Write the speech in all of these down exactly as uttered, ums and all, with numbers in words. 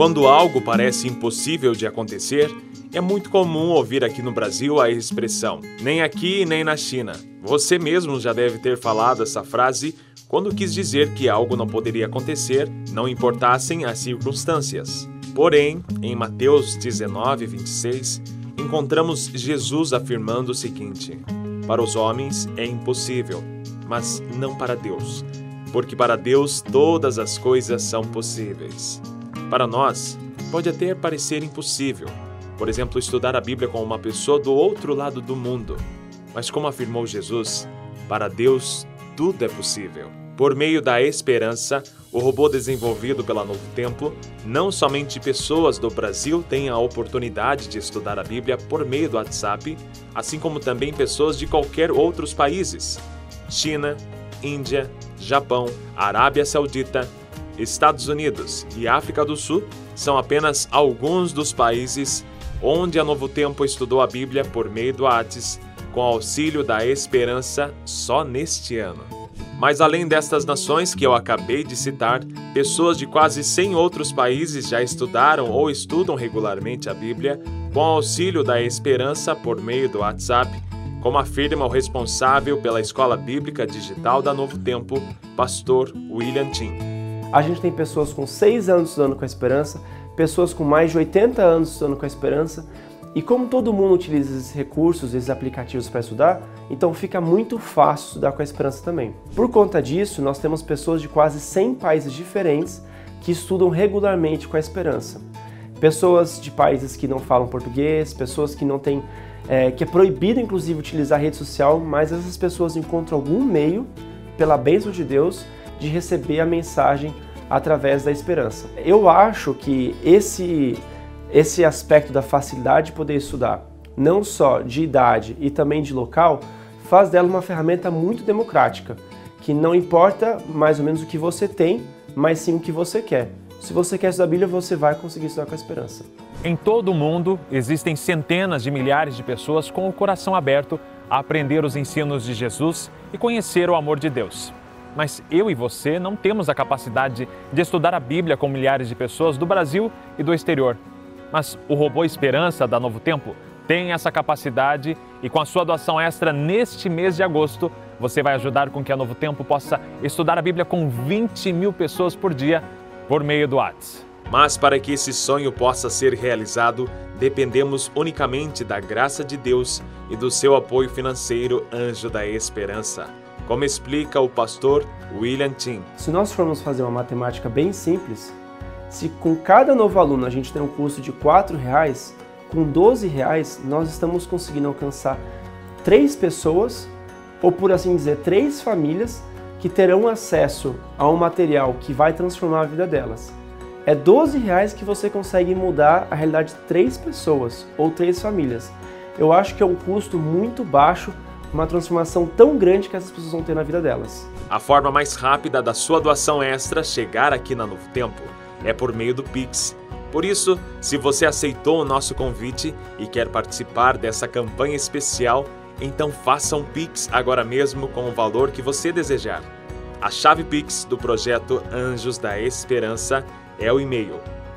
Quando algo parece impossível de acontecer, é muito comum ouvir aqui no Brasil a expressão "nem aqui nem na China". Você mesmo já deve ter falado essa frase quando quis dizer que algo não poderia acontecer, não importassem as circunstâncias. Porém, em Mateus dezenove, vinte e seis, encontramos Jesus afirmando o seguinte: para os homens é impossível, mas não para Deus, porque para Deus todas as coisas são possíveis. Para nós, pode até parecer impossível, por exemplo, estudar a Bíblia com uma pessoa do outro lado do mundo. Mas como afirmou Jesus, para Deus tudo é possível. Por meio da esperança, o robô desenvolvido pela Novo Tempo, não somente pessoas do Brasil têm a oportunidade de estudar a Bíblia por meio do WhatsApp, assim como também pessoas de qualquer outros países. China, Índia, Japão, Arábia Saudita, Estados Unidos e África do Sul são apenas alguns dos países onde a Novo Tempo estudou a Bíblia por meio do WhatsApp, com auxílio da esperança só neste ano. Mas além destas nações que eu acabei de citar, pessoas de quase cem outros países já estudaram ou estudam regularmente a Bíblia com auxílio da esperança por meio do WhatsApp, como afirma o responsável pela Escola Bíblica Digital da Novo Tempo, pastor William Tim. A gente tem pessoas com seis anos estudando com a esperança, pessoas com mais de oitenta anos estudando com a esperança, e como todo mundo utiliza esses recursos, esses aplicativos para estudar, então fica muito fácil estudar com a esperança também. Por conta disso, nós temos pessoas de quase cem países diferentes que estudam regularmente com a esperança. Pessoas de países que não falam português, pessoas que não têm, é, que é proibido inclusive utilizar rede social, mas essas pessoas encontram algum meio, pela bênção de Deus, de receber a mensagem através da esperança. Eu acho que esse Esse aspecto da facilidade de poder estudar, não só de idade e também de local, faz dela uma ferramenta muito democrática, que não importa mais ou menos o que você tem, mas sim o que você quer. Se você quer estudar a Bíblia, você vai conseguir estudar com a esperança. Em todo o mundo, existem centenas de milhares de pessoas com o coração aberto a aprender os ensinos de Jesus e conhecer o amor de Deus. Mas eu e você não temos a capacidade de estudar a Bíblia com milhares de pessoas do Brasil e do exterior. Mas o robô Esperança da Novo Tempo tem essa capacidade e com a sua doação extra neste mês de agosto, você vai ajudar com que a Novo Tempo possa estudar a Bíblia com vinte mil pessoas por dia por meio do WhatsApp. Mas para que esse sonho possa ser realizado, dependemos unicamente da graça de Deus e do seu apoio financeiro Anjo da Esperança, como explica o pastor William Tim. Se nós formos fazer uma matemática bem simples, se com cada novo aluno a gente tem um custo de quatro reais, com doze reais nós estamos conseguindo alcançar três pessoas, ou por assim dizer, três famílias que terão acesso a um material que vai transformar a vida delas. É doze reais que você consegue mudar a realidade de três pessoas ou três famílias. Eu acho que é um custo muito baixo, uma transformação tão grande que essas pessoas vão ter na vida delas. A forma mais rápida da sua doação extra chegar aqui na Novo Tempo é por meio do Pix. Por isso, se você aceitou o nosso convite e quer participar dessa campanha especial, então faça um Pix agora mesmo com o valor que você desejar. A chave Pix do projeto Anjos da Esperança é o e-mail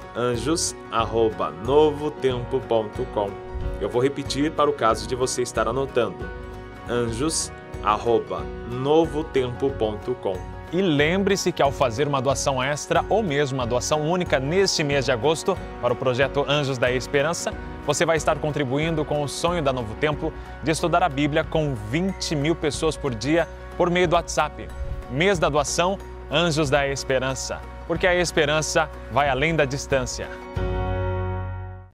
anjos arroba novotempo ponto com. Eu vou repetir para o caso de você estar anotando. anjos arroba novotempo ponto com. E lembre-se que ao fazer uma doação extra ou mesmo uma doação única neste mês de agosto para o projeto Anjos da Esperança, você vai estar contribuindo com o sonho da Novo Tempo de estudar a Bíblia com vinte mil pessoas por dia por meio do WhatsApp. Mês da doação Anjos da Esperança, porque a esperança vai além da distância.